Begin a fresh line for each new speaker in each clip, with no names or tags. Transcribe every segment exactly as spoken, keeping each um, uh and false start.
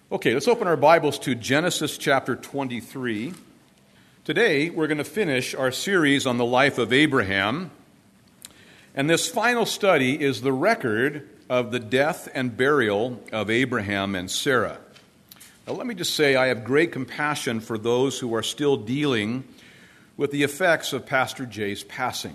Okay, let's open our Bibles to Genesis chapter twenty-three. Today, we're going to finish our series on the life of Abraham. And this final study is the record of the death and burial of Abraham and Sarah. Now, let me just say I have great compassion for those who are still dealing with the effects of Pastor Jay's passing.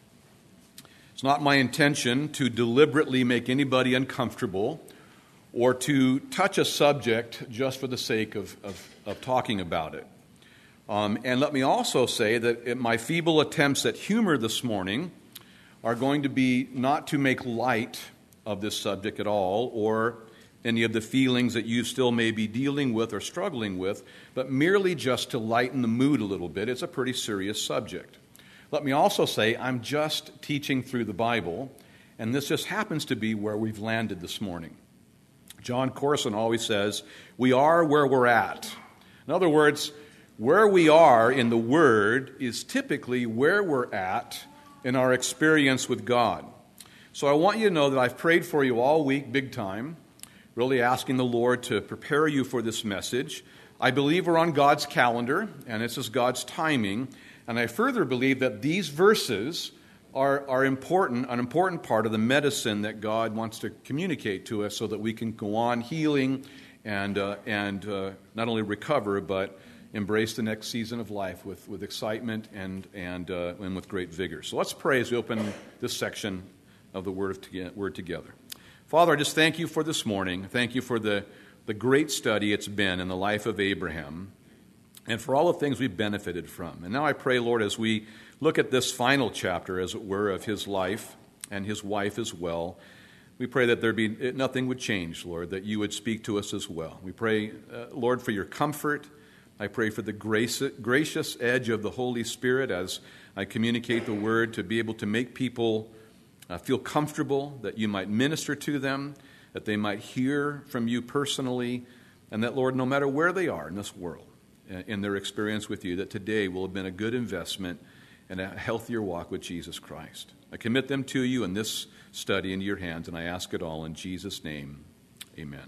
It's not my intention to deliberately make anybody uncomfortable or to touch a subject just for the sake of, of, of talking about it. Um, and let me also say that in my feeble attempts at humor this morning are going to be not to make light of this subject at all or any of the feelings that you still may be dealing with or struggling with, but merely just to lighten the mood a little bit. It's a pretty serious subject. Let me also say I'm just teaching through the Bible, and this just happens to be where we've landed this morning. John Corson always says, we are where we're at. In other words, where we are in the Word is typically where we're at in our experience with God. So I want you to know that I've prayed for you all week, big time, really asking the Lord to prepare you for this message. I believe we're on God's calendar, and this is God's timing. And I further believe that these verses are, are important, an important part of the medicine that God wants to communicate to us so that we can go on healing and uh, and uh, not only recover, but embrace the next season of life with, with excitement and and uh, and with great vigor. So let's pray as we open this section of the Word, of, word together. Father, I just thank you for this morning. Thank you for the, the great study it's been in the life of Abraham and for all the things we've benefited from. And now I pray, Lord, as we look at this final chapter, as it were, of his life and his wife as well, we pray that there be nothing would change, Lord, that you would speak to us as well. We pray, uh, Lord, for your comfort. I pray for the grace, gracious edge of the Holy Spirit as I communicate the word to be able to make people uh, feel comfortable, that you might minister to them, that they might hear from you personally, and that, Lord, no matter where they are in this world, in their experience with you, that today will have been a good investment and a healthier walk with Jesus Christ. I commit them to you in this study into your hands, and I ask it all in Jesus' name. Amen.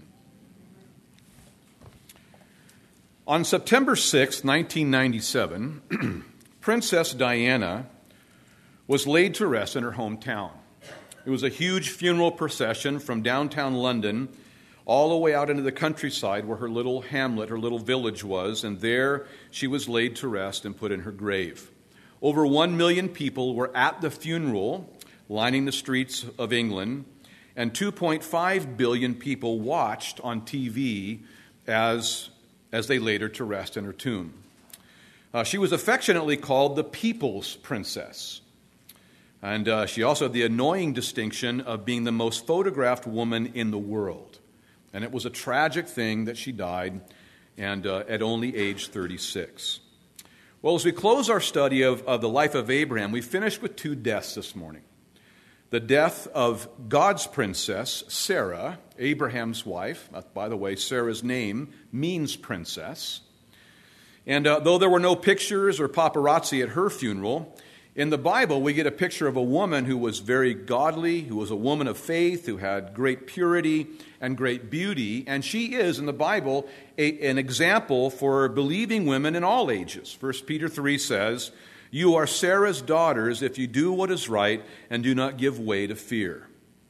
On September sixth, nineteen ninety-seven, Princess Diana was laid to rest in her hometown. It was a huge funeral procession from downtown London all the way out into the countryside where her little hamlet, her little village was, and there she was laid to rest and put in her grave. Over one million people were at the funeral, lining the streets of England, and two point five billion people watched on T V as, as they laid her to rest in her tomb. Uh, she was affectionately called the People's Princess. And uh, she also had the annoying distinction of being the most photographed woman in the world. And it was a tragic thing that she died, and uh, at only age thirty-six. Well, as we close our study of, of the life of Abraham, we finished with two deaths this morning. The death of God's princess, Sarah, Abraham's wife. Uh, by the way, Sarah's name means princess. And uh, though there were no pictures or paparazzi at her funeral, in the Bible, we get a picture of a woman who was very godly, who was a woman of faith, who had great purity and great beauty. And she is, in the Bible, a, an example for believing women in all ages. First Peter three says, "You are Sarah's daughters if you do what is right and do not give way to fear."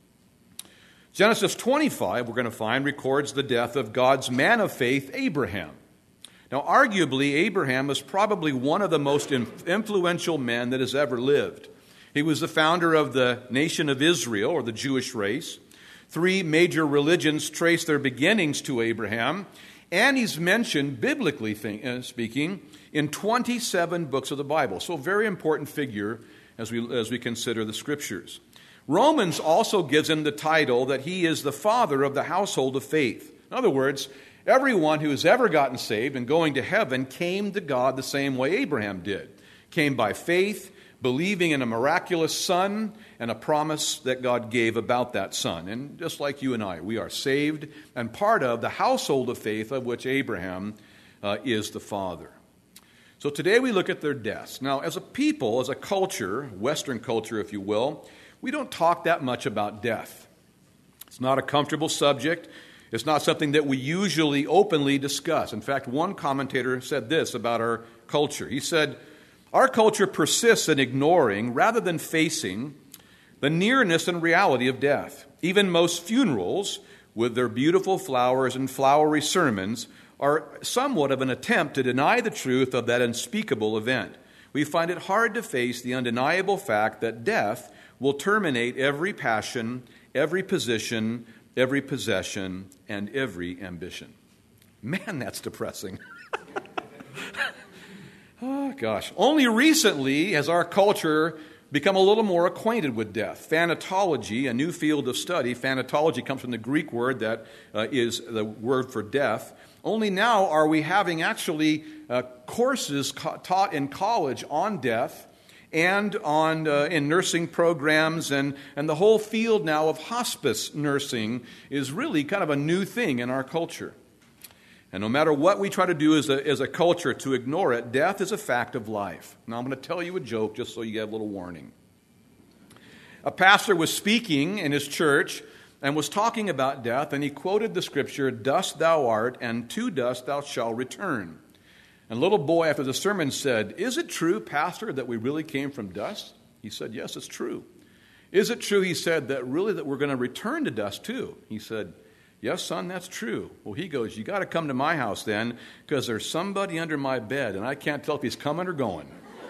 Genesis twenty-five, we're going to find, records the death of God's man of faith, Abraham. Now, arguably, Abraham is probably one of the most influential men that has ever lived. He was the founder of the nation of Israel, or the Jewish race. Three major religions trace their beginnings to Abraham, and he's mentioned, biblically speaking, in twenty-seven books of the Bible. So a very important figure as we, as we consider the Scriptures. Romans also gives him the title that he is the father of the household of faith. In other words, everyone who has ever gotten saved and going to heaven came to God the same way Abraham did. Came by faith, believing in a miraculous son and a promise that God gave about that son. And just like you and I, we are saved and part of the household of faith of which Abraham uh, is the father. So today we look at their deaths. Now, as a people, as a culture, Western culture if you will, we don't talk that much about death. It's not a comfortable subject. It's not something that we usually openly discuss. In fact, one commentator said this about our culture. He said, "Our culture persists in ignoring, rather than facing, the nearness and reality of death. Even most funerals, with their beautiful flowers and flowery sermons, are somewhat of an attempt to deny the truth of that unspeakable event. We find it hard to face the undeniable fact that death will terminate every passion, every position, every possession, and every ambition." Man, that's depressing. Oh, gosh. Only recently has our culture become a little more acquainted with death. Thanatology, a new field of study, thanatology comes from the Greek word that uh, is the word for death. Only now are we having actually uh, courses ca- taught in college on death and on uh, in nursing programs, and, and the whole field now of hospice nursing is really kind of a new thing in our culture. And no matter what we try to do as a, as a culture to ignore it, death is a fact of life. Now I'm going to tell you a joke just so you have a little warning. A pastor was speaking in his church and was talking about death, and he quoted the scripture, "Dust thou art, and to dust thou shalt return." And a little boy after the sermon said, "Is it true, Pastor, that we really came from dust?" He said, "Yes, it's true." "Is it true," he said, "that really that we're going to return to dust too?" He said, "Yes, son, that's true." Well, he goes, "You got to come to my house then, because there's somebody under my bed, and I can't tell if he's coming or going."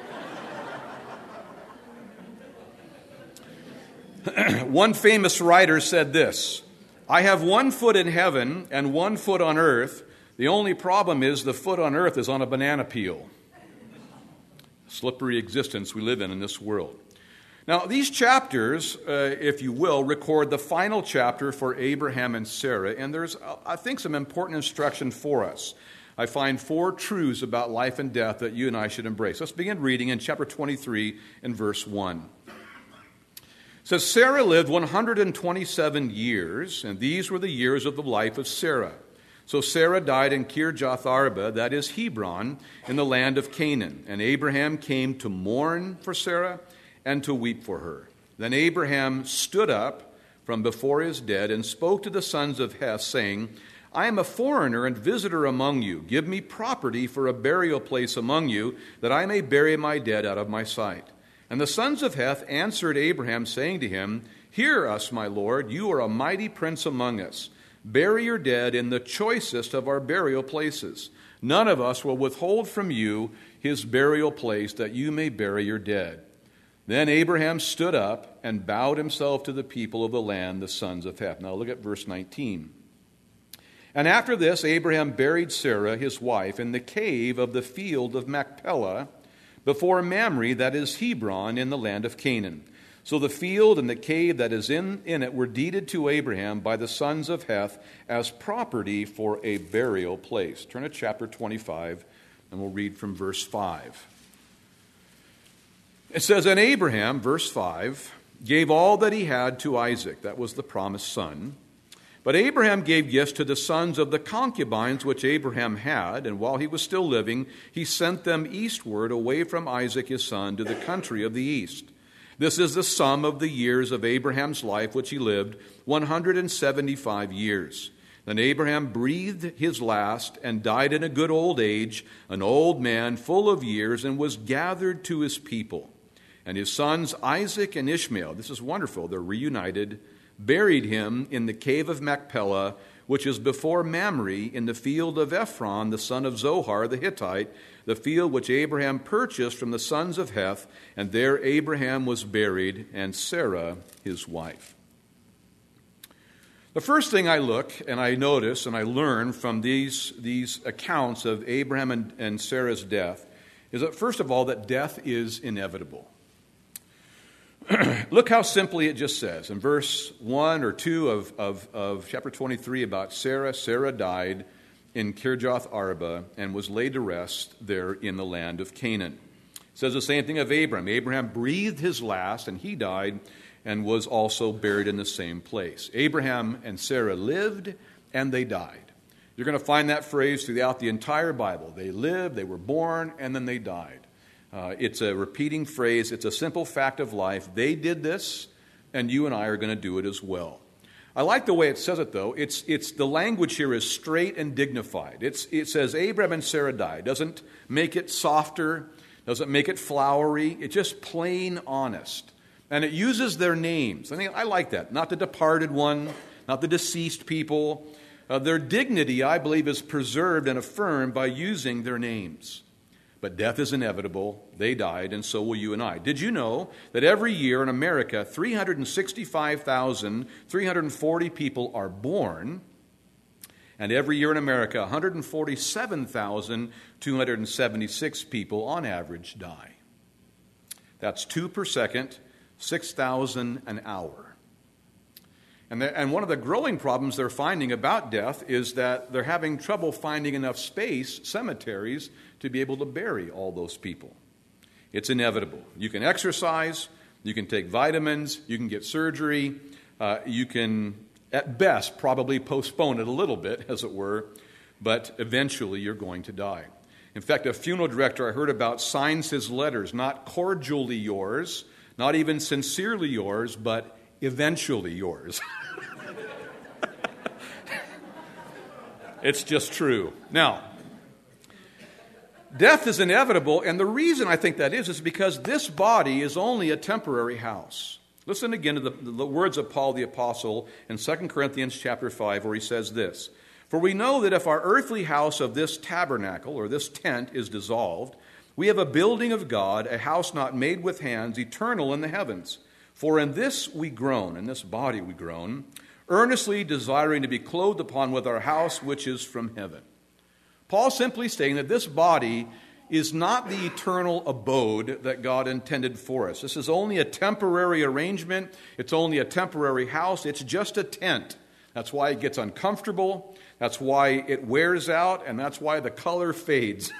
One famous writer said this, "I have one foot in heaven and one foot on earth. The only problem is the foot on earth is on a banana peel." Slippery existence we live in in this world. Now, these chapters, uh, if you will, record the final chapter for Abraham and Sarah, and there's, I think, some important instruction for us. I find four truths about life and death that you and I should embrace. Let's begin reading in chapter twenty-three and verse one. It says, "Sarah lived one hundred twenty-seven years, and these were the years of the life of Sarah. So Sarah died in Kirjath Arba, that is Hebron, in the land of Canaan. And Abraham came to mourn for Sarah and to weep for her. Then Abraham stood up from before his dead and spoke to the sons of Heth, saying, I am a foreigner and visitor among you. Give me property for a burial place among you, that I may bury my dead out of my sight. And the sons of Heth answered Abraham, saying to him, Hear us, my lord, you are a mighty prince among us. Bury your dead in the choicest of our burial places. None of us will withhold from you his burial place, that you may bury your dead. Then Abraham stood up and bowed himself to the people of the land, the sons of Heth. Now look at verse nineteen. And after this, Abraham buried Sarah, his wife, in the cave of the field of Machpelah, before Mamre, that is Hebron, in the land of Canaan. So the field and the cave that is in, in it were deeded to Abraham by the sons of Heth as property for a burial place. Turn to chapter twenty-five, and we'll read from verse five. It says, And Abraham, verse five, gave all that he had to Isaac. That was the promised son. But Abraham gave gifts to the sons of the concubines which Abraham had, and while he was still living, he sent them eastward away from Isaac his son to the country of the east. This is the sum of the years of Abraham's life which he lived, one hundred seventy-five years. Then Abraham breathed his last and died in a good old age, an old man full of years, and was gathered to his people. And his sons Isaac and Ishmael, this is wonderful, they're reunited, buried him in the cave of Machpelah, which is before Mamre, in the field of Ephron, the son of Zohar the Hittite, the field which Abraham purchased from the sons of Heth, and there Abraham was buried, and Sarah his wife. The first thing I look and I notice and I learn from these, these accounts of Abraham and, and Sarah's death is that, first of all, that death is inevitable. Look how simply it just says. In verse one or two of, of, of chapter twenty-three about Sarah, Sarah died in Kirjath Arba and was laid to rest there in the land of Canaan. It says the same thing of Abraham. Abraham breathed his last, and he died and was also buried in the same place. Abraham and Sarah lived, and they died. You're going to find that phrase throughout the entire Bible. They lived, they were born, and then they died. Uh, it's a repeating phrase. It's a simple fact of life. They did this, and you and I are going to do it as well. I like the way it says it, though. It's, it's the language here is straight and dignified. It's, it says Abraham and Sarah died. Doesn't make it softer, doesn't make it flowery. It's just plain honest. And it uses their names. I think I like that. Not the departed one, not the deceased people. Uh, their dignity, I believe, is preserved and affirmed by using their names. But death is inevitable. They died, and so will you and I. Did you know that every year in America, three hundred sixty-five thousand three hundred forty people are born, and every year in America, one hundred forty-seven thousand two hundred seventy-six people on average die? That's two per second, six thousand an hour. And, and one of the growing problems they're finding about death is that they're having trouble finding enough space, cemeteries, to be able to bury all those people. It's inevitable. You can exercise, you can take vitamins, you can get surgery, uh, you can, at best, probably postpone it a little bit, as it were, but eventually you're going to die. In fact, a funeral director I heard about signs his letters, not cordially yours, not even sincerely yours, but eventually yours. It's just true. Now, death is inevitable, and the reason I think that is is because this body is only a temporary house. Listen again to the, the words of Paul the Apostle in Second Corinthians chapter five, where he says this: "For we know that if our earthly house of this tabernacle, or this tent, is dissolved, we have a building of God, a house not made with hands, eternal in the heavens. For in this we groan, in this body we groan, earnestly desiring to be clothed upon with our house which is from heaven." Paul's simply saying that this body is not the eternal abode that God intended for us. This is only a temporary arrangement. It's only a temporary house. It's just a tent. That's why it gets uncomfortable. That's why it wears out. And that's why the color fades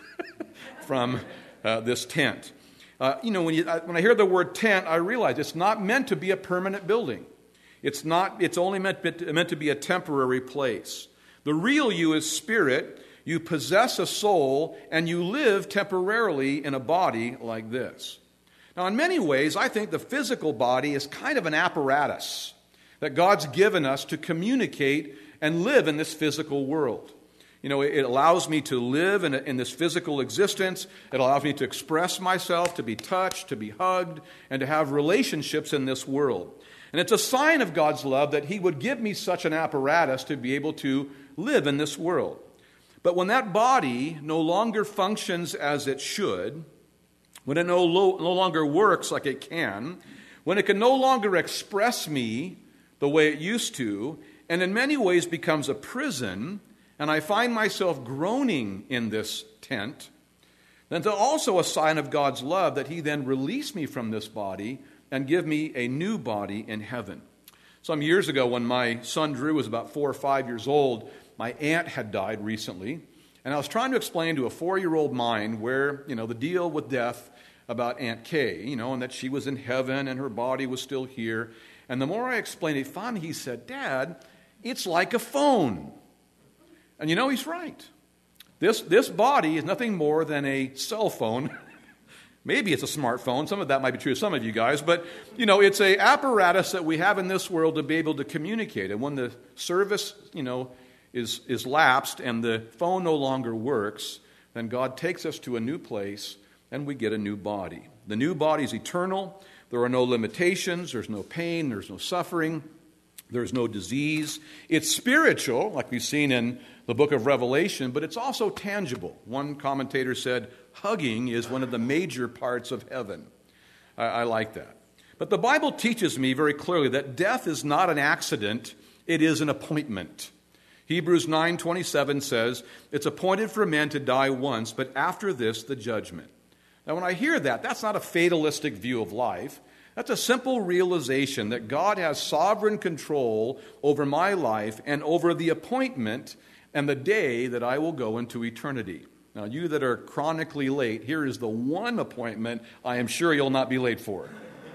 from uh, this tent. Uh, you know, when, you, when I hear the word tent, I realize it's not meant to be a permanent building. It's not. It's only meant, meant to be a temporary place. The real you is spirit. You possess a soul, and you live temporarily in a body like this. Now, in many ways, I think the physical body is kind of an apparatus that God's given us to communicate and live in this physical world. You know, it allows me to live in, a, in this physical existence. It allows me to express myself, to be touched, to be hugged, and to have relationships in this world. And it's a sign of God's love that He would give me such an apparatus to be able to live in this world. But when that body no longer functions as it should, when it no, lo- no longer works like it can, when it can no longer express me the way it used to, and in many ways becomes a prison, and I find myself groaning in this tent, then it's also a sign of God's love that He then release me from this body and give me a new body in heaven. Some years ago, when my son Drew was about four or five years old, my aunt had died recently, and I was trying to explain to a four-year-old mind where, you know, the deal with death about Aunt Kay, you know, and that she was in heaven and her body was still here. And the more I explained it, finally he said, "Dad, it's like a phone." And you know, he's right. This, this body is nothing more than a cell phone. Maybe it's a smartphone. Some of that might be true of some of you guys. But, you know, it's an apparatus that we have in this world to be able to communicate. And when the service, you know, is, is lapsed and the phone no longer works, then God takes us to a new place and we get a new body. The new body is eternal. There are no limitations. There's no pain. There's no suffering. There's no disease. It's spiritual, like we've seen in the book of Revelation, but it's also tangible. One commentator said, hugging is one of the major parts of heaven. I, I like that. But the Bible teaches me very clearly that death is not an accident, it is an appointment. Hebrews nine twenty-seven says, "It's appointed for men to die once, but after this, the judgment." Now, when I hear that, that's not a fatalistic view of life. That's a simple realization that God has sovereign control over my life and over the appointment and the day that I will go into eternity. Now, you that are chronically late, here is the one appointment I am sure you'll not be late for.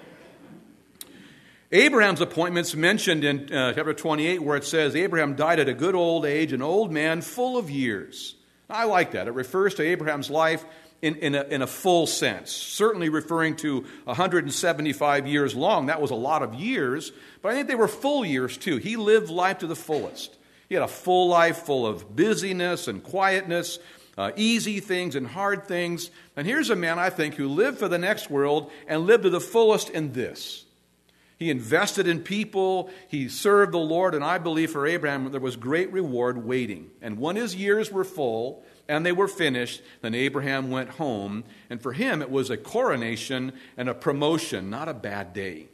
Abraham's appointment's mentioned in uh, chapter twenty-eight, where it says, Abraham died at a good old age, an old man full of years. I like that. It refers to Abraham's life in, in, a, in a full sense, certainly referring to one hundred seventy-five years long. That was a lot of years, but I think they were full years too. He lived life to the fullest. He had a full life full of busyness and quietness, uh, easy things and hard things. And here's a man, I think, who lived for the next world and lived to the fullest in this. He invested in people, he served the Lord, and I believe for Abraham there was great reward waiting. And when his years were full and they were finished, then Abraham went home. And for him it was a coronation and a promotion, not a bad day.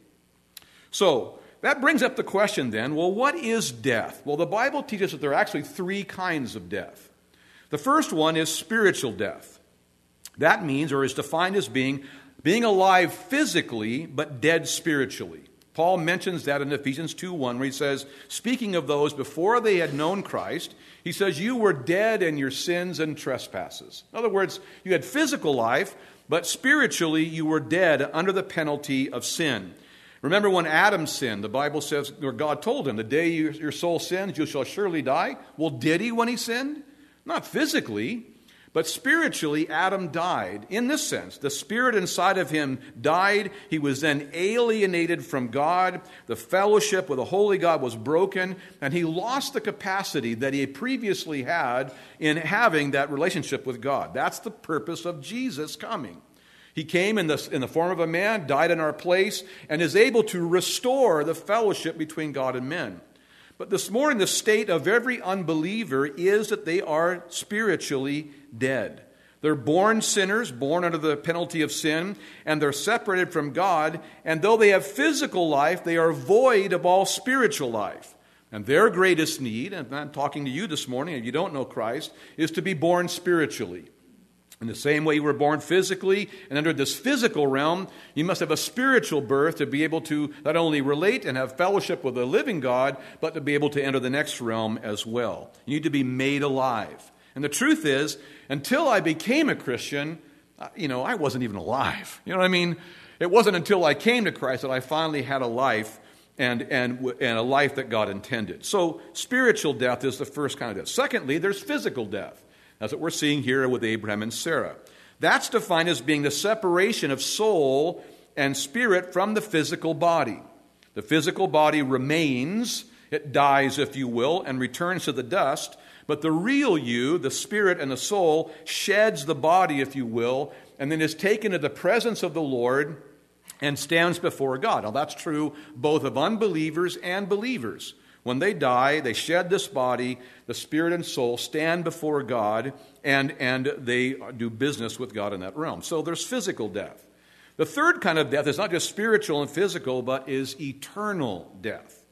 So that brings up the question then, well, what is death? Well, the Bible teaches that there are actually three kinds of death. The first one is spiritual death. That means, or is defined as being, being alive physically, but dead spiritually. Paul mentions that in Ephesians two one, where he says, speaking of those before they had known Christ, he says, you were dead in your sins and trespasses. In other words, you had physical life, but spiritually you were dead under the penalty of sin. Remember when Adam sinned, the Bible says, or God told him, the day your soul sins, you shall surely die. Well, did he when he sinned? Not physically, but spiritually, Adam died. In this sense, the spirit inside of him died. He was then alienated from God. The fellowship with the holy God was broken, and he lost the capacity that he previously had in having that relationship with God. That's the purpose of Jesus coming. He came in the, in the form of a man, died in our place, and is able to restore the fellowship between God and men. But this morning, the state of every unbeliever is that they are spiritually dead. They're born sinners, born under the penalty of sin, and they're separated from God. And though they have physical life, they are void of all spiritual life. And their greatest need, and I'm talking to you this morning, if you don't know Christ, is to be born spiritually. In the same way you were born physically and under this physical realm, you must have a spiritual birth to be able to not only relate and have fellowship with the living God, but to be able to enter the next realm as well. You need to be made alive. And the truth is, until I became a Christian, you know, I wasn't even alive. You know what I mean? It wasn't until I came to Christ that I finally had a life and, and, and a life that God intended. So spiritual death is the first kind of death. Secondly, there's physical death. That's what we're seeing here with Abraham and Sarah. That's defined as being the separation of soul and spirit from the physical body. The physical body remains, it dies, if you will, and returns to the dust. But the real you, the spirit and the soul, sheds the body, if you will, and then is taken to the presence of the Lord and stands before God. Now that's true both of unbelievers and believers. When they die, they shed this body, the spirit and soul stand before God, and, and they do business with God in that realm. So there's physical death. The third kind of death is not just spiritual and physical, but is eternal death.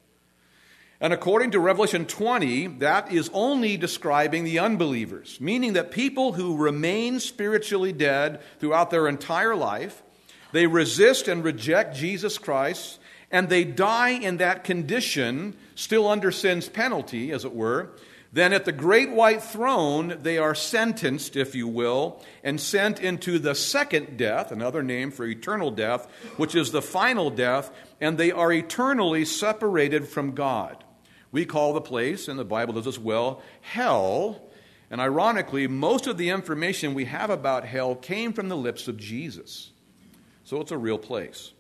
And according to Revelation twenty, that is only describing the unbelievers, meaning that people who remain spiritually dead throughout their entire life, they resist and reject Jesus Christ, and they die in that condition, still under sin's penalty, as it were, then at the great white throne they are sentenced, if you will, and sent into the second death, another name for eternal death, which is the final death, and they are eternally separated from God. We call the place, and the Bible does as well, hell. And ironically, most of the information we have about hell came from the lips of Jesus. So it's a real place.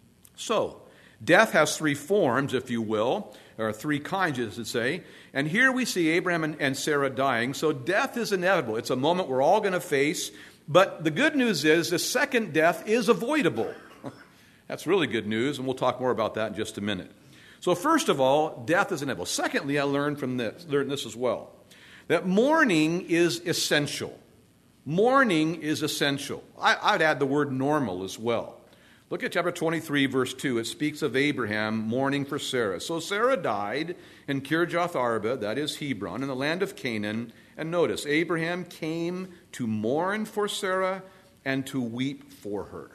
So, death has three forms, if you will, or three kinds, as to say. And here we see Abraham and, and Sarah dying. So death is inevitable. It's a moment we're all going to face. But the good news is the second death is avoidable. That's really good news, and we'll talk more about that in just a minute. So first of all, death is inevitable. Secondly, I learned from this, learned this as well, that mourning is essential. Mourning is essential. I, I'd add the word normal as well. Look at chapter twenty-three, verse two. It speaks of Abraham mourning for Sarah. So Sarah died in Kirjath Arba, that is Hebron, in the land of Canaan. And notice, Abraham came to mourn for Sarah and to weep for her.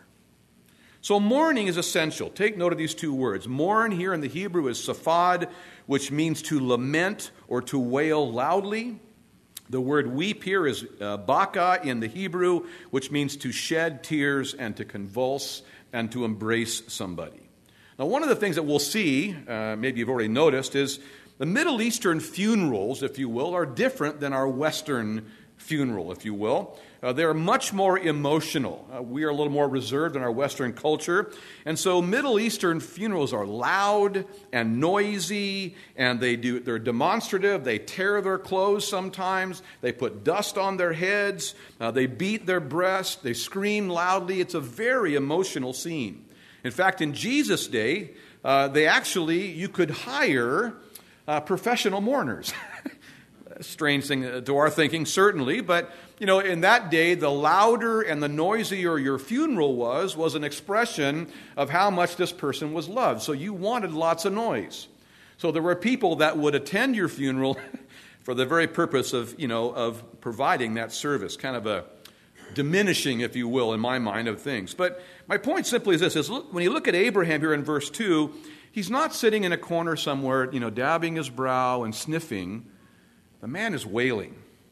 So mourning is essential. Take note of these two words. Mourn here in the Hebrew is saphad, which means to lament or to wail loudly. The word weep here is uh, baka in the Hebrew, which means to shed tears and to convulse and to embrace somebody. Now, one of the things that we'll see, uh, maybe you've already noticed, is the Middle Eastern funerals, if you will, are different than our Western funeral, if you will. Uh, they're much more emotional. Uh, we are a little more reserved in our Western culture. And so Middle Eastern funerals are loud and noisy, and they do, they're demonstrative. They tear their clothes sometimes. They put dust on their heads. Uh, they beat their breasts. They scream loudly. It's a very emotional scene. In fact, in Jesus' day, uh, they actually, you could hire uh, professional mourners. Strange thing to our thinking, certainly, but you know, in that day, the louder and the noisier your funeral was, was an expression of how much this person was loved. So you wanted lots of noise. So there were people that would attend your funeral for the very purpose of, you know, of providing that service, kind of a diminishing, if you will, in my mind, of things. But my point simply is this: is look, when you look at Abraham here in verse two, he's not sitting in a corner somewhere, you know, dabbing his brow and sniffing. The man is wailing.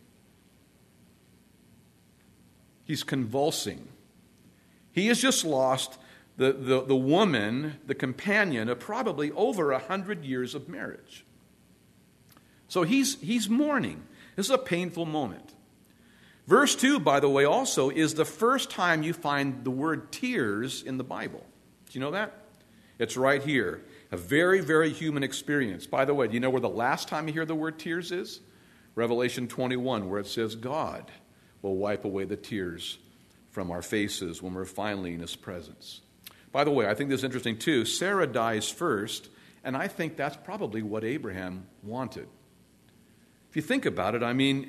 He's convulsing. He has just lost the, the, the woman, the companion of probably over a hundred years of marriage. So he's, he's mourning. This is a painful moment. Verse two, by the way, also is the first time you find the word tears in the Bible. Do you know that? It's right here. A very, very human experience. By the way, do you know where the last time you hear the word tears is? Revelation twenty-one, where it says God will wipe away the tears from our faces when we're finally in His presence. By the way, I think this is interesting too. Sarah dies first, and I think that's probably what Abraham wanted. If you think about it, I mean,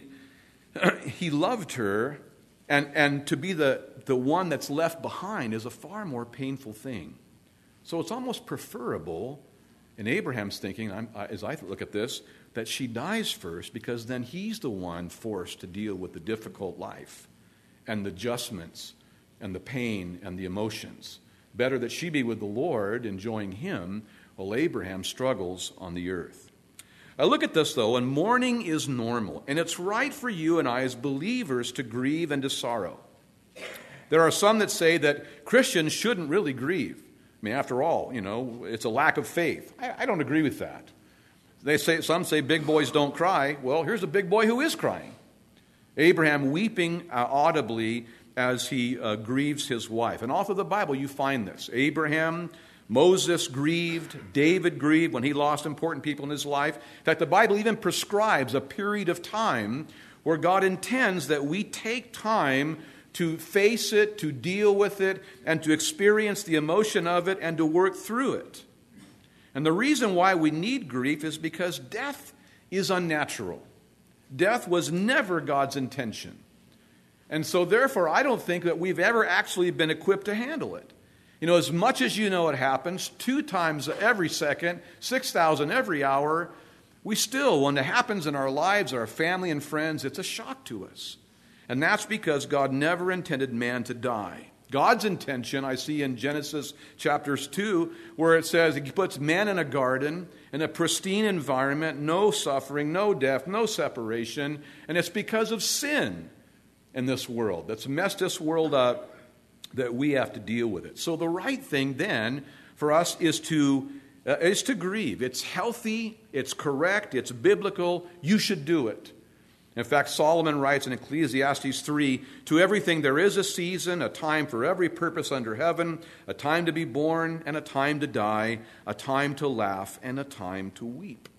he loved her, and, and to be the, the one that's left behind is a far more painful thing. So it's almost preferable, in Abraham's thinking, I'm, as I look at this, that she dies first, because then he's the one forced to deal with the difficult life and the adjustments and the pain and the emotions. Better that she be with the Lord, enjoying Him, while Abraham struggles on the earth. Now look at this, though, and mourning is normal, and it's right for you and I as believers to grieve and to sorrow. There are some that say that Christians shouldn't really grieve. I mean, after all, you know, it's a lack of faith. I, I don't agree with that. They say, some say big boys don't cry. Well, here's a big boy who is crying. Abraham weeping uh, audibly as he uh, grieves his wife. And all through the Bible you find this. Abraham, Moses grieved, David grieved when he lost important people in his life. In fact, the Bible even prescribes a period of time where God intends that we take time to face it, to deal with it, and to experience the emotion of it, and to work through it. And the reason why we need grief is because death is unnatural. Death was never God's intention. And so therefore, I don't think that we've ever actually been equipped to handle it. You know, as much as you know it happens, two times every second, six thousand every hour, we still, when it happens in our lives, our family and friends, it's a shock to us. And that's because God never intended man to die. God's intention, I see in Genesis chapters two, where it says He puts man in a garden, in a pristine environment, no suffering, no death, no separation, and it's because of sin in this world that's messed this world up that we have to deal with it. So the right thing then for us is to uh, is to grieve. It's healthy, it's correct, it's biblical. You should do it. In fact, Solomon writes in Ecclesiastes three, "To everything there is a season, a time for every purpose under heaven, a time to be born and a time to die, a time to laugh and a time to weep."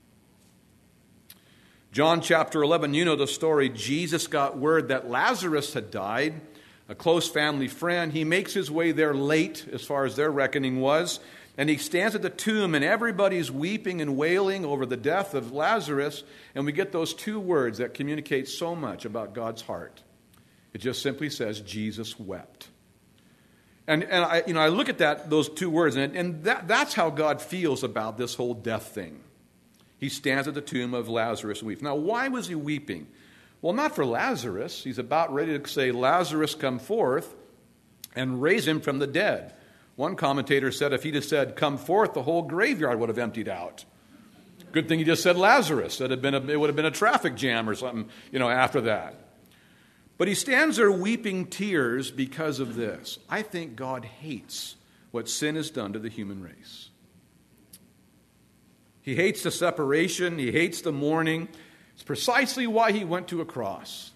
John chapter eleven, you know the story. Jesus got word that Lazarus had died, a close family friend. He makes his way there late, as far as their reckoning was, and he stands at the tomb, and everybody's weeping and wailing over the death of Lazarus, and we get those two words that communicate so much about God's heart. It just simply says, Jesus wept. And, and I, you know, I look at that, those two words, and, and that, that's how God feels about this whole death thing. He stands at the tomb of Lazarus and weeps. Now, why was he weeping? Well, not for Lazarus. He's about ready to say, Lazarus, come forth, and raise him from the dead. One commentator said if he'd have said, come forth, the whole graveyard would have emptied out. Good thing he just said Lazarus. That had been a, it would have been a traffic jam or something, you know, after that. But he stands there weeping tears because of this. I think God hates what sin has done to the human race. He hates the separation. He hates the mourning. It's precisely why he went to a cross,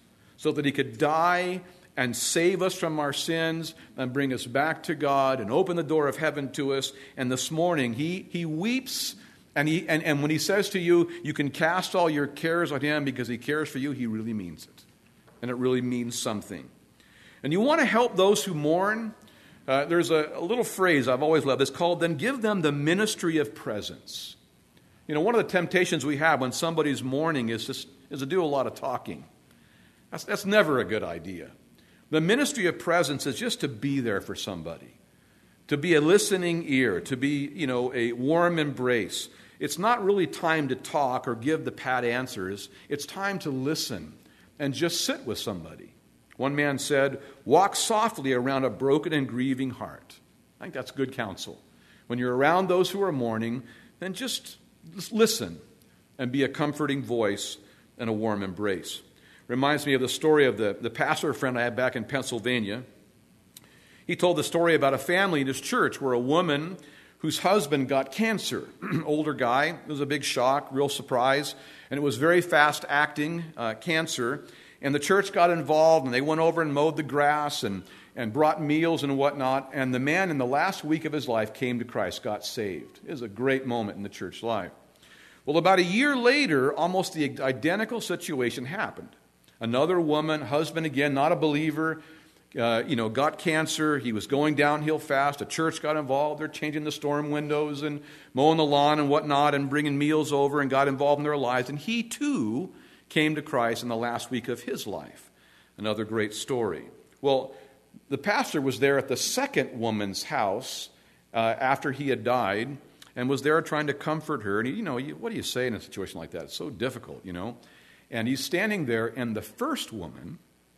so that he could die and save us from our sins and bring us back to God and open the door of heaven to us. And this morning, he, he weeps, and, he, and, and when he says to you, you can cast all your cares on him because he cares for you, he really means it. And it really means something. And you want to help those who mourn? Uh, there's a, a little phrase I've always loved. It's called, then give them the ministry of presence. You know, one of the temptations we have when somebody's mourning is, just, is to do a lot of talking. That's, that's never a good idea. The ministry of presence is just to be there for somebody, to be a listening ear, to be, you know, a warm embrace. It's not really time to talk or give the pat answers. It's time to listen and just sit with somebody. One man said, walk softly around a broken and grieving heart. I think that's good counsel. When you're around those who are mourning, then just, just listen and be a comforting voice and a warm embrace. Reminds me of the story of the, the pastor friend I had back in Pennsylvania. He told the story about a family in his church where a woman whose husband got cancer, older guy, it was a big shock, real surprise, and it was very fast-acting uh, cancer. And the church got involved, and they went over and mowed the grass and, and brought meals and whatnot. And the man, in the last week of his life, came to Christ, got saved. It was a great moment in the church life. Well, about a year later, almost the identical situation happened. Another woman, husband again, not a believer, uh, you know, got cancer. He was going downhill fast. A church got involved. They're changing the storm windows and mowing the lawn and whatnot and bringing meals over and got involved in their lives. And he, too, came to Christ in the last week of his life. Another great story. Well, the pastor was there at the second woman's house uh, after he had died and was there trying to comfort her. And, he, you know, you, what do you say in a situation like that? It's so difficult, you know. And he's standing there, and the first woman,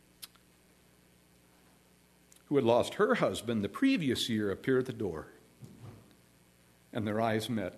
who had lost her husband the previous year, appeared at the door. And their eyes met.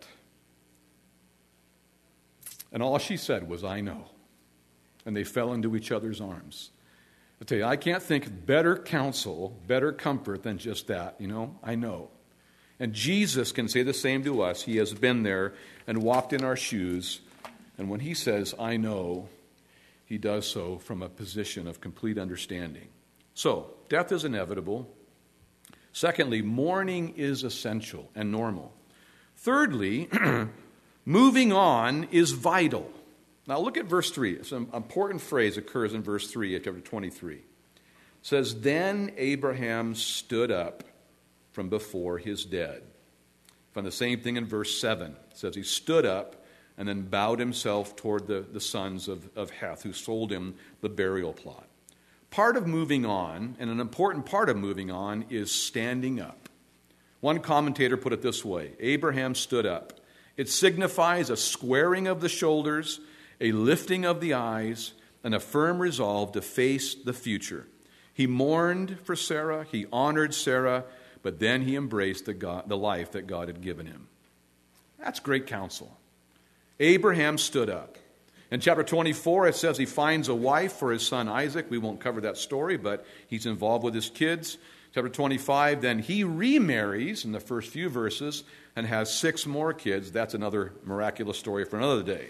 And all she said was, I know. And they fell into each other's arms. I tell you, I can't think of better counsel, better comfort than just that, you know, I know. And Jesus can say the same to us. He has been there and walked in our shoes. And when he says, I know, he does so from a position of complete understanding. So, death is inevitable. Secondly, mourning is essential and normal. Thirdly, moving on is vital. Now look at verse three. It's an important phrase occurs in verse three of chapter twenty-three. It says, then Abraham stood up from before his dead. Find the same thing in verse seven. It says he stood up and then bowed himself toward the, the sons of, of Heth, who sold him the burial plot. Part of moving on, and an important part of moving on, is standing up. One commentator put it this way: Abraham stood up. It signifies a squaring of the shoulders, a lifting of the eyes, and a firm resolve to face the future. He mourned for Sarah, he honored Sarah, but then he embraced the, God, the life that God had given him. That's great counsel. Abraham stood up. In chapter twenty-four, it says he finds a wife for his son Isaac. We won't cover that story, but he's involved with his kids. Chapter twenty-five, then he remarries in the first few verses and has six more kids. That's another miraculous story for another day.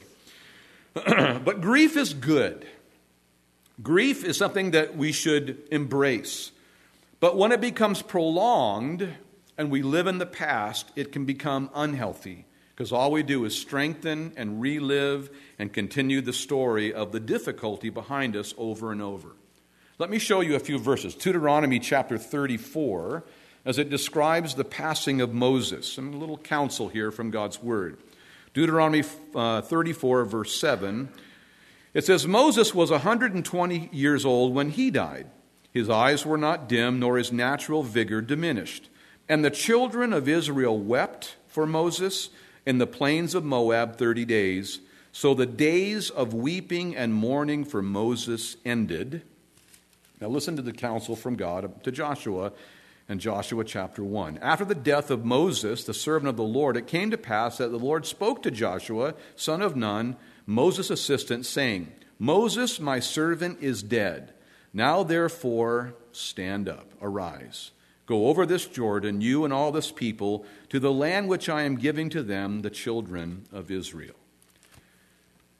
But grief is good. Grief is something that we should embrace. But when it becomes prolonged and we live in the past, it can become unhealthy, because all we do is strengthen and relive and continue the story of the difficulty behind us over and over. Let me show you a few verses. Deuteronomy chapter thirty-four, as it describes the passing of Moses. And a little counsel here from God's Word. Deuteronomy uh, thirty-four, verse seven. It says, Moses was one hundred twenty years old when he died. His eyes were not dim, nor his natural vigor diminished. And the children of Israel wept for Moses in the plains of Moab thirty days. So the days of weeping and mourning for Moses ended. Now listen to the counsel from God to Joshua in Joshua chapter one. After the death of Moses, the servant of the Lord, it came to pass that the Lord spoke to Joshua, son of Nun, Moses' assistant, saying, Moses, my servant, is dead. Now therefore stand up, arise. Go over this Jordan, you and all this people, to the land which I am giving to them, the children of Israel.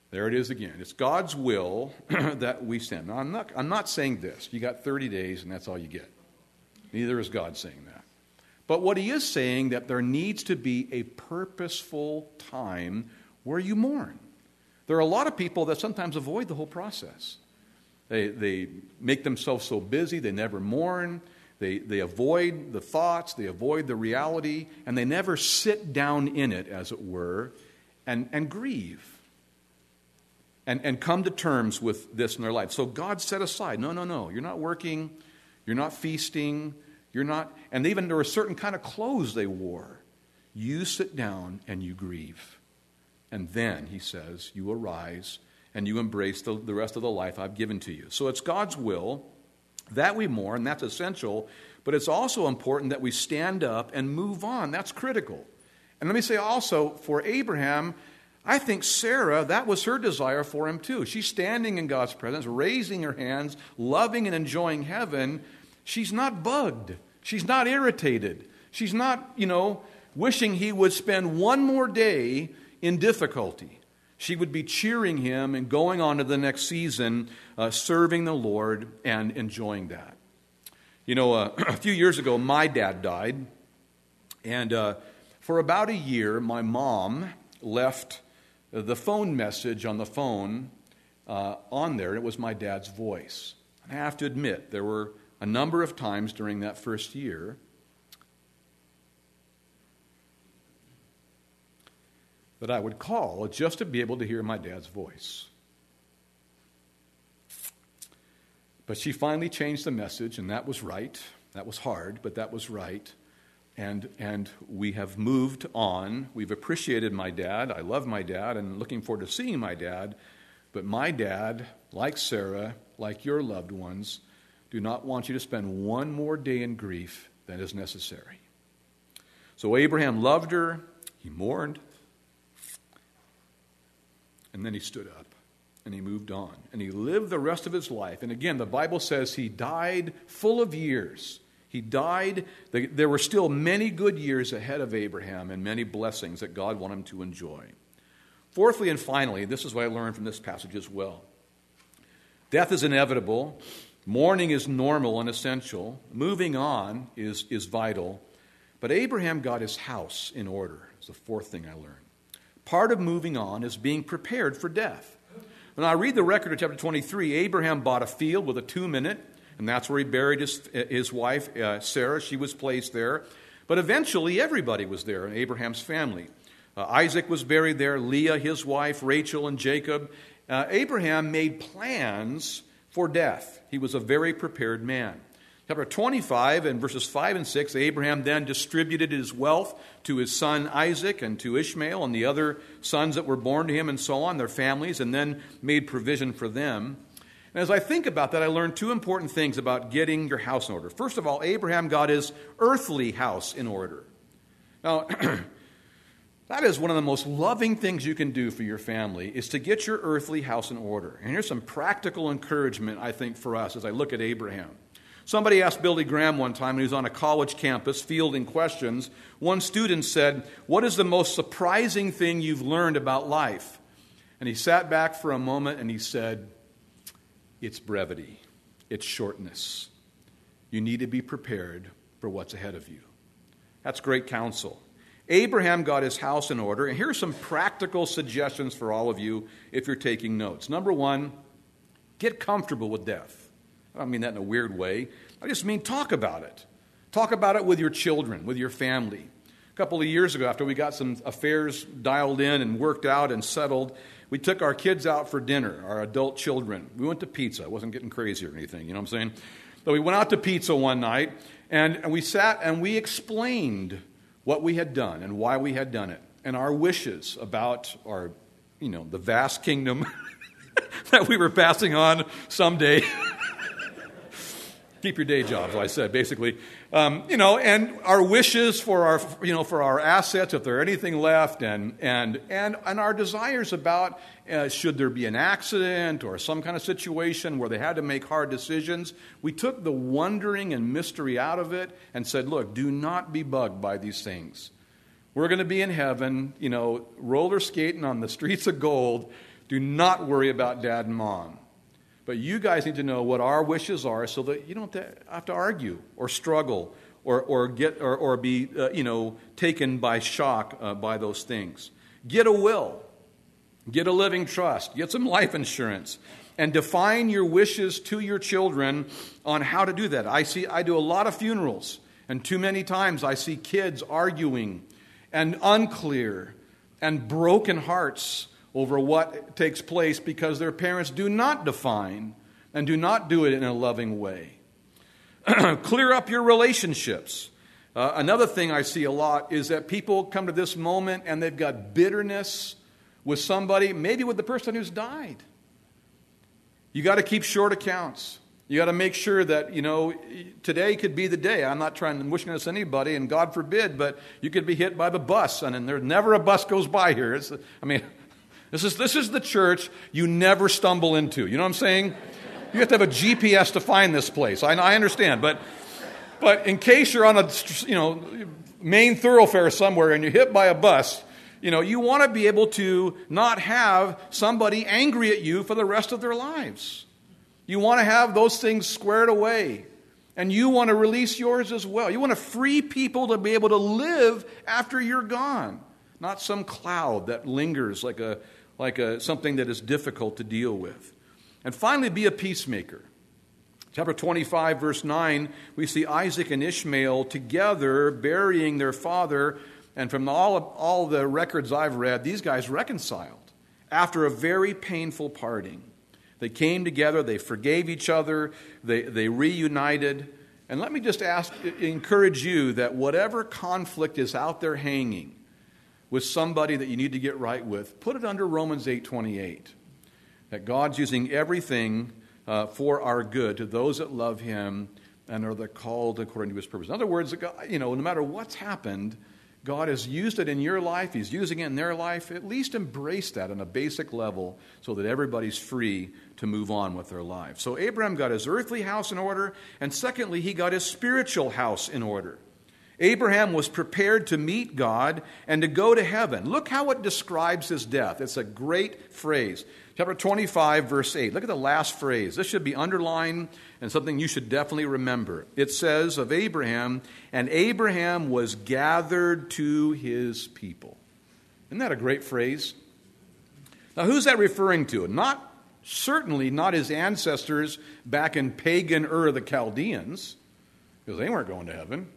There it is again. It's God's will that we stand. Now, I'm not, I'm not saying this. You got thirty days and that's all you get. Neither is God saying that. But what he is saying, that there needs to be a purposeful time where you mourn. There are a lot of people that sometimes avoid the whole process. They, they make themselves so busy, they never mourn. They, they avoid the thoughts, they avoid the reality, and they never sit down in it, as it were, and, and grieve. And, and come to terms with this in their life. So God set aside, no, no, no, you're not working, you're not feasting, you're not, and even there were certain kind of clothes they wore. You sit down and you grieve. And then, he says, you arise and you embrace the, the rest of the life I've given to you. So it's God's will that we mourn, that's essential, but it's also important that we stand up and move on. That's critical. And let me say also, for Abraham, I think Sarah, that was her desire for him too. She's standing in God's presence, raising her hands, loving and enjoying heaven. She's not bugged. She's not irritated. She's not, you know, wishing he would spend one more day in difficulty. She would be cheering him and going on to the next season, uh, serving the Lord and enjoying that. You know, uh, a few years ago, my dad died. And uh, for about a year, my mom left the phone message on the phone uh, on there. It was my dad's voice. And I have to admit, there were a number of times during that first year that I would call just to be able to hear my dad's voice. But she finally changed the message, and that was right. That was hard, but that was right. And and we have moved on. We've appreciated my dad. I love my dad and looking forward to seeing my dad. But my dad, like Sarah, like your loved ones, do not want you to spend one more day in grief than is necessary. So Abraham loved her. He mourned. And then he stood up and he moved on. And he lived the rest of his life. And again, the Bible says he died full of years. He died. There were still many good years ahead of Abraham and many blessings that God wanted him to enjoy. Fourthly and finally, this is what I learned from this passage as well. Death is inevitable. Mourning is normal and essential. Moving on is, is vital. But Abraham got his house in order. It's the fourth thing I learned. Part of moving on is being prepared for death. When I read the record of chapter twenty-three, Abraham bought a field with a tomb in it, and that's where he buried his, his wife, uh, Sarah. She was placed there. But eventually, everybody was there in Abraham's family. Uh, Isaac was buried there, Leah, his wife, Rachel, and Jacob. Uh, Abraham made plans for death. He was a very prepared man. Chapter twenty-five and verses five and six, Abraham then distributed his wealth to his son Isaac and to Ishmael and the other sons that were born to him and so on, their families, and then made provision for them. And as I think about that, I learned two important things about getting your house in order. First of all, Abraham got his earthly house in order. Now, that is one of the most loving things you can do for your family, is to get your earthly house in order. And here's some practical encouragement, I think, for us as I look at Abraham. Somebody asked Billy Graham one time when he was on a college campus fielding questions. One student said, "What is the most surprising thing you've learned about life?" And he sat back for a moment and he said, "It's brevity. It's shortness. You need to be prepared for what's ahead of you." That's great counsel. Abraham got his house in order. And here are some practical suggestions for all of you if you're taking notes. Number one, get comfortable with death. I don't mean that in a weird way. I just mean talk about it. Talk about it with your children, with your family. A couple of years ago, after we got some affairs dialed in and worked out and settled, we took our kids out for dinner, our adult children. We went to pizza. I wasn't getting crazy or anything, you know what I'm saying? But we went out to pizza one night, and, and we sat and we explained what we had done and why we had done it, and our wishes about our, you know, the vast kingdom that we were passing on someday. Keep your day jobs, I said, basically. Um, you know, and our wishes for our, you know, for our assets, if there are anything left, and and and, and our desires about uh, should there be an accident or some kind of situation where they had to make hard decisions. We took the wondering and mystery out of it and said, look, do not be bugged by these things. We're going to be in heaven, you know, roller skating on the streets of gold, Do not worry about dad and mom. But you guys need to know what our wishes are so that you don't have to argue or struggle or or get or, or be uh, you know taken by shock uh, by those things. Get a will. Get a living trust. Get some life insurance. And define your wishes to your children on how to do that. I see I do a lot of funerals, and too many times I see kids arguing and unclear and broken hearts over what takes place because their parents do not define and do not do it in a loving way. Clear up your relationships. Uh, another thing I see a lot is that people come to this moment and they've got bitterness with somebody, maybe with the person who's died. You got to keep short accounts. You got to make sure that, you know, today could be the day. I'm not trying to wishing this on anybody, and God forbid, but you could be hit by the bus, and, and there never a bus goes by here. It's, I mean, this is this is the church you never stumble into. You know what I'm saying? You have to have a G P S to find this place. I, I understand, but but in case you're on a you know main thoroughfare somewhere and you're hit by a bus, you know you want to be able to not have somebody angry at you for the rest of their lives. You want to have those things squared away, and you want to release yours as well. You want to free people to be able to live after you're gone, not some cloud that lingers like a like a something that is difficult to deal with. And finally, be a peacemaker. Chapter twenty-five, verse nine, we see Isaac and Ishmael together burying their father. And from all, of, all the records I've read, these guys reconciled after a very painful parting. They came together, they forgave each other, they, they reunited. And let me just ask, encourage you that whatever conflict is out there hanging with somebody that you need to get right with, put it under Romans eight twenty-eight. That God's using everything uh, for our good to those that love Him and are the called according to His purpose. In other words, you know, no matter what's happened, God has used it in your life. He's using it in their life. At least embrace that on a basic level so that everybody's free to move on with their lives. So Abraham got his earthly house in order, and secondly, he got his spiritual house in order. Abraham was prepared to meet God and to go to heaven. Look how it describes his death. It's a great phrase. Chapter twenty-five, verse eight. Look at the last phrase. This should be underlined and something you should definitely remember. It says of Abraham, and Abraham was gathered to his people. Isn't that a great phrase? Now, who's that referring to? Not certainly not his ancestors back in pagan Ur of the Chaldeans, because they weren't going to heaven.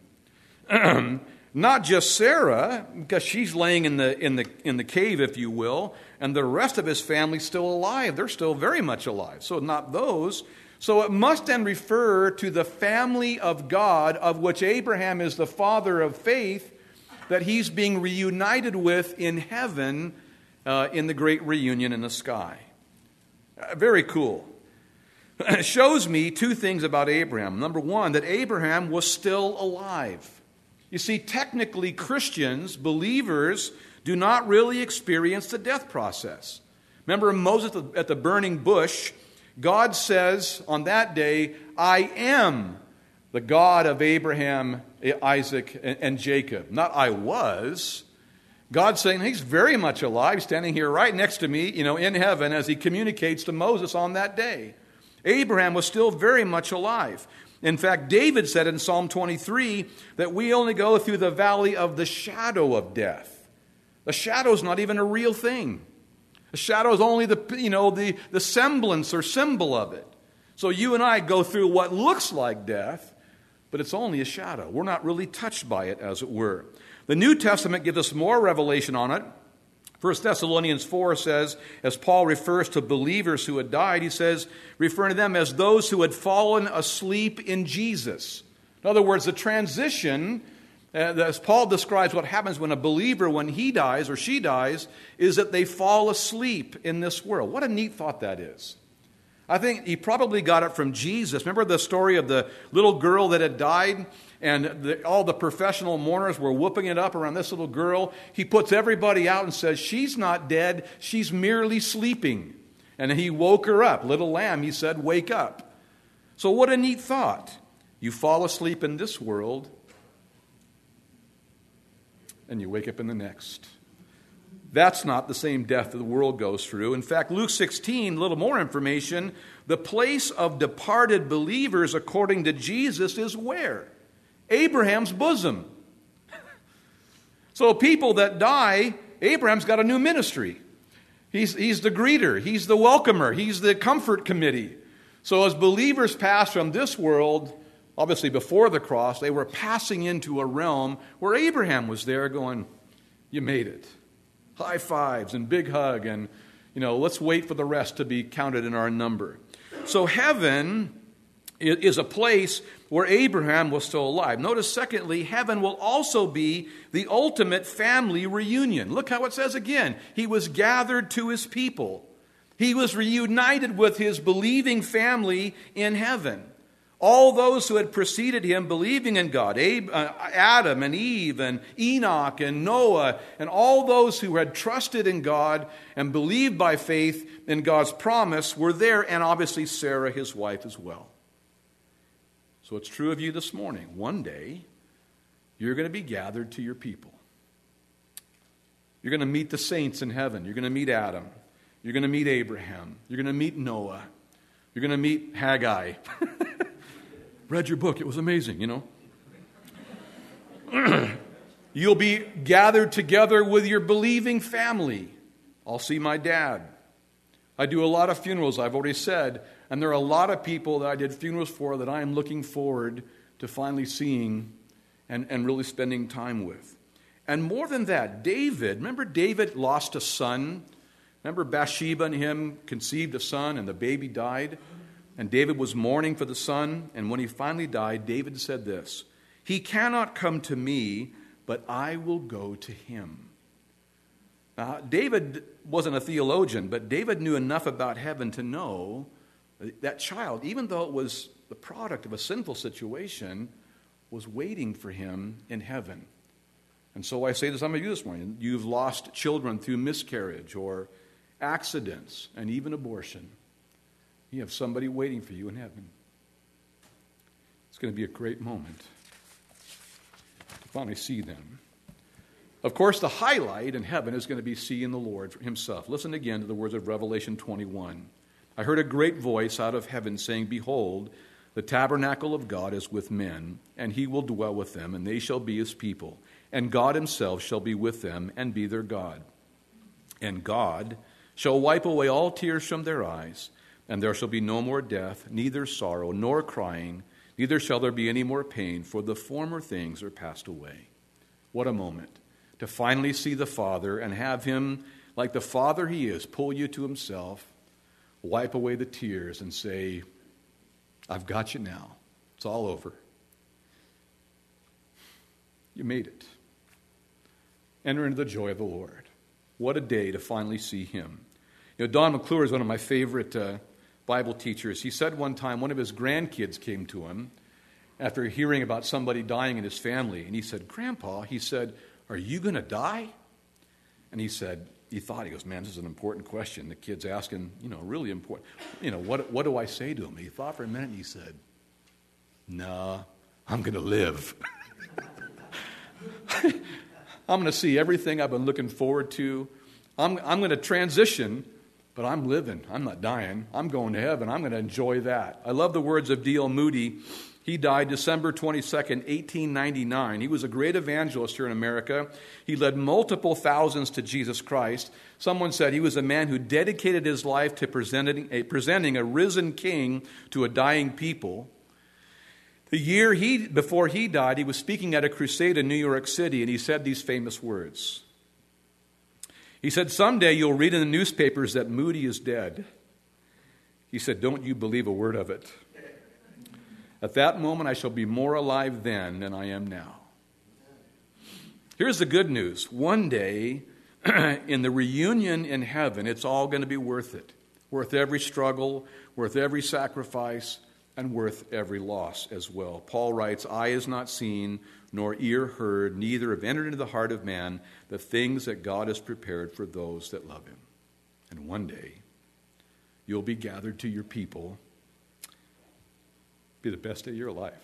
Not just Sarah, because she's laying in the in the in the cave, if you will, and the rest of his family's still alive. They're still very much alive. So not those. So it must then refer to the family of God, of which Abraham is the father of faith, that he's being reunited with in heaven uh, in the great reunion in the sky. Uh, very cool. It shows me two things about Abraham. Number one, that Abraham was still alive. You see, technically, Christians, believers, do not really experience the death process. Remember Moses at the burning bush, God says on that day, I am the God of Abraham, Isaac, and Jacob. Not I was. God's saying he's very much alive, standing here right next to me, you know, in heaven as he communicates to Moses on that day. Abraham was still very much alive. In fact, David said in Psalm twenty-three that we only go through the valley of the shadow of death. The shadow is not even a real thing. The shadow is only the, you know, the, the semblance or symbol of it. So you and I go through what looks like death, but it's only a shadow. We're not really touched by it, as it were. The New Testament gives us more revelation on it. First Thessalonians four says, as Paul refers to believers who had died, he says, referring to them as those who had fallen asleep in Jesus. In other words, the transition, uh, as Paul describes what happens when a believer, when he dies or she dies, is that they fall asleep in this world. What a neat thought that is. I think he probably got it from Jesus. Remember the story of the little girl that had died? And the, all the professional mourners were whooping it up around this little girl. He puts everybody out and says, she's not dead, she's merely sleeping. And he woke her up. Little lamb, he said, wake up. So what a neat thought. You fall asleep in this world, and you wake up in the next. That's not the same death that the world goes through. In fact, Luke sixteen, a little more information, the place of departed believers according to Jesus is where? Abraham's bosom. So people that die, Abraham's got a new ministry. He's, he's the greeter. He's the welcomer. He's the comfort committee. So as believers pass from this world, obviously before the cross, they were passing into a realm where Abraham was there going, you made it. High fives and big hug and, you know, let's wait for the rest to be counted in our number. So heaven is a place where Abraham was still alive. Notice, secondly, heaven will also be the ultimate family reunion. Look how it says again. He was gathered to his people. He was reunited with his believing family in heaven. All those who had preceded him believing in God, Adam and Eve and Enoch and Noah, and all those who had trusted in God and believed by faith in God's promise were there, and obviously Sarah, his wife, as well. So it's true of you this morning. One day, you're going to be gathered to your people. You're going to meet the saints in heaven. You're going to meet Adam. You're going to meet Abraham. You're going to meet Noah. You're going to meet Haggai. Read your book. It was amazing, you know. You'll be gathered together with your believing family. I'll see my dad. I do a lot of funerals, I've already said, and there are a lot of people that I did funerals for that I am looking forward to finally seeing and, and really spending time with. And more than that, David, remember David lost a son? Remember Bathsheba and him conceived a son and the baby died? And David was mourning for the son, and when he finally died, David said this, "He cannot come to me, but I will go to him." Now, David wasn't a theologian, but David knew enough about heaven to know that child, even though it was the product of a sinful situation, was waiting for him in heaven. And so I say to some of you this morning, you've lost children through miscarriage or accidents and even abortion. You have somebody waiting for you in heaven. It's going to be a great moment to finally see them. Of course, the highlight in heaven is going to be seeing the Lord himself. Listen again to the words of Revelation twenty-one. I heard a great voice out of heaven saying, "Behold, the tabernacle of God is with men, and he will dwell with them, and they shall be his people. And God himself shall be with them and be their God. And God shall wipe away all tears from their eyes, and there shall be no more death, neither sorrow, nor crying, neither shall there be any more pain, for the former things are passed away." What a moment to finally see the Father and have him, like the Father he is, pull you to himself, wipe away the tears and say, "I've got you now. It's all over. You made it. Enter into the joy of the Lord." What a day to finally see him. You know, Don McClure is one of my favorite uh, Bible teachers. He said one time one of his grandkids came to him after hearing about somebody dying in his family. And he said, "Grandpa," he said, "are you going to die?" And he said, he thought, he goes, "Man, this is an important question." The kid's asking, you know, really important. You know, what, what do I say to him? He thought for a minute and he said, "Nah, I'm going to live." I'm going to see everything I've been looking forward to. I'm, I'm going to transition, but I'm living. I'm not dying. I'm going to heaven. I'm going to enjoy that. I love the words of D L Moody. He died December twenty-second, eighteen ninety-nine. He was a great evangelist here in America. He led multiple thousands to Jesus Christ. Someone said he was a man who dedicated his life to presenting a, presenting a risen king to a dying people. The year he, before he died, he was speaking at a crusade in New York City, and he said these famous words. He said, "Someday you'll read in the newspapers that Moody is dead." He said, "Don't you believe a word of it. At that moment, I shall be more alive then than I am now." Here's the good news. One day, in the reunion in heaven, it's all going to be worth it. Worth every struggle, worth every sacrifice, and worth every loss as well. Paul writes, "Eye is not seen, nor ear heard, neither have entered into the heart of man the things that God has prepared for those that love him." And one day, you'll be gathered to your people. Be the best day of your life.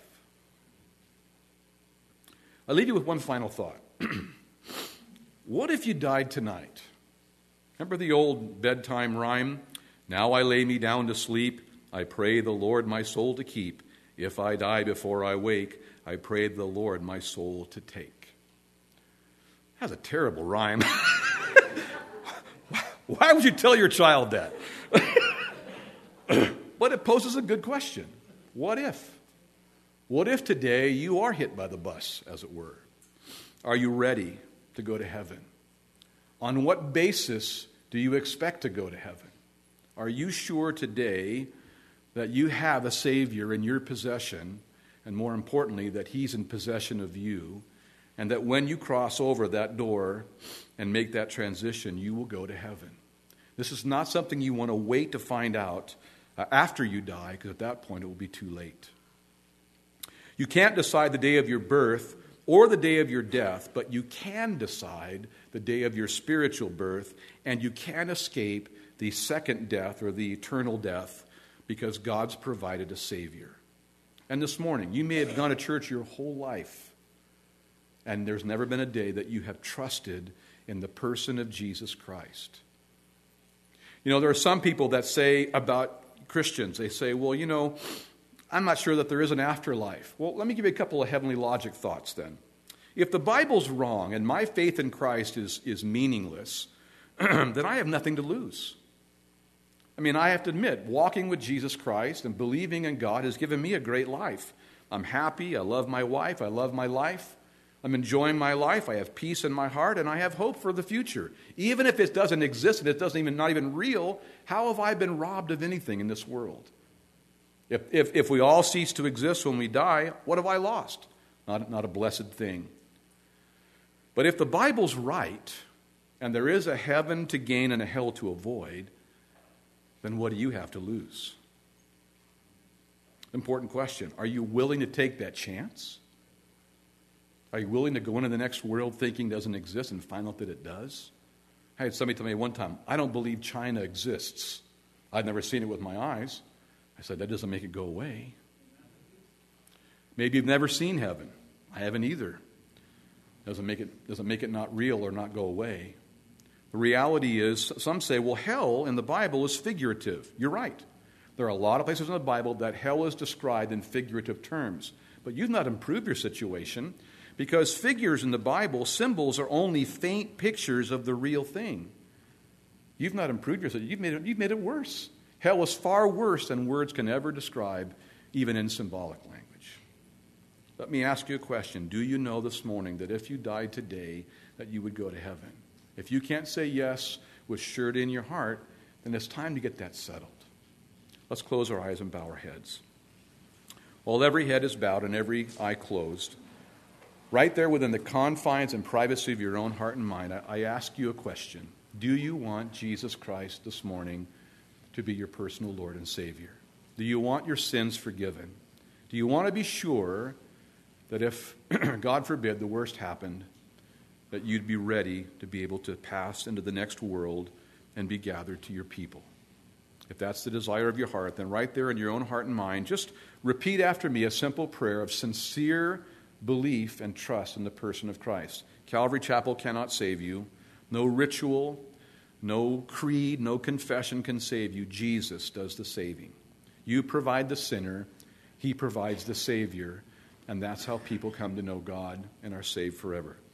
I leave you with one final thought. What if you died tonight? Remember the old bedtime rhyme? Now I lay me down to sleep. I pray the Lord my soul to keep. If I die before I wake, I pray the Lord my soul to take. That's a terrible rhyme. Why would you tell your child that? But it poses a good question. What if? What if today you are hit by the bus, as it were? Are you ready to go to heaven? On what basis do you expect to go to heaven? Are you sure today that you have a Savior in your possession, and more importantly, that He's in possession of you, and that when you cross over that door and make that transition, you will go to heaven? This is not something you want to wait to find out uh, after you die, because at that point it will be too late. You can't decide the day of your birth or the day of your death, but you can decide the day of your spiritual birth, and you can escape the second death or the eternal death because God's provided a Savior. And this morning, you may have gone to church your whole life, and there's never been a day that you have trusted in the person of Jesus Christ. You know, there are some people that say about Christians, they say, well, you know, I'm not sure that there is an afterlife. Well, let me give you a couple of heavenly logic thoughts then. If the Bible's wrong and my faith in Christ is, is meaningless, then I have nothing to lose. I mean, I have to admit, walking with Jesus Christ and believing in God has given me a great life. I'm happy. I love my wife. I love my life. I'm enjoying my life. I have peace in my heart, and I have hope for the future. Even if it doesn't exist and it doesn't even not even real, how have I been robbed of anything in this world? If, if, if we all cease to exist when we die, what have I lost? Not, not a blessed thing. But if the Bible's right, and there is a heaven to gain and a hell to avoid, then what do you have to lose? Important question. Are you willing to take that chance? Are you willing to go into the next world thinking it doesn't exist and find out that it does? I had somebody tell me one time, I don't believe China exists. I'd never seen it with my eyes. I said, that doesn't make it go away. Maybe you've never seen heaven. I haven't either. Doesn't make it, doesn't make it not real or not go away. The reality is, some say, well, hell in the Bible is figurative. You're right. There are a lot of places in the Bible that hell is described in figurative terms. But you've not improved your situation, because figures in the Bible, symbols, are only faint pictures of the real thing. You've not improved your situation. You've made it, you've made it worse. Hell is far worse than words can ever describe, even in symbolic language. Let me ask you a question. Do you know this morning that if you died today, that you would go to heaven? If you can't say yes with surety in your heart, then it's time to get that settled. Let's close our eyes and bow our heads. While every head is bowed and every eye closed, right there within the confines and privacy of your own heart and mind, I, I ask you a question. Do you want Jesus Christ this morning to be your personal Lord and Savior? Do you want your sins forgiven? Do you want to be sure that if, God forbid, the worst happened, that you'd be ready to be able to pass into the next world and be gathered to your people? If that's the desire of your heart, then right there in your own heart and mind, just repeat after me a simple prayer of sincere belief and trust in the person of Christ. Calvary Chapel cannot save you. No ritual, no creed, no confession can save you. Jesus does the saving. You provide the sinner. He provides the Savior. And that's how people come to know God and are saved forever.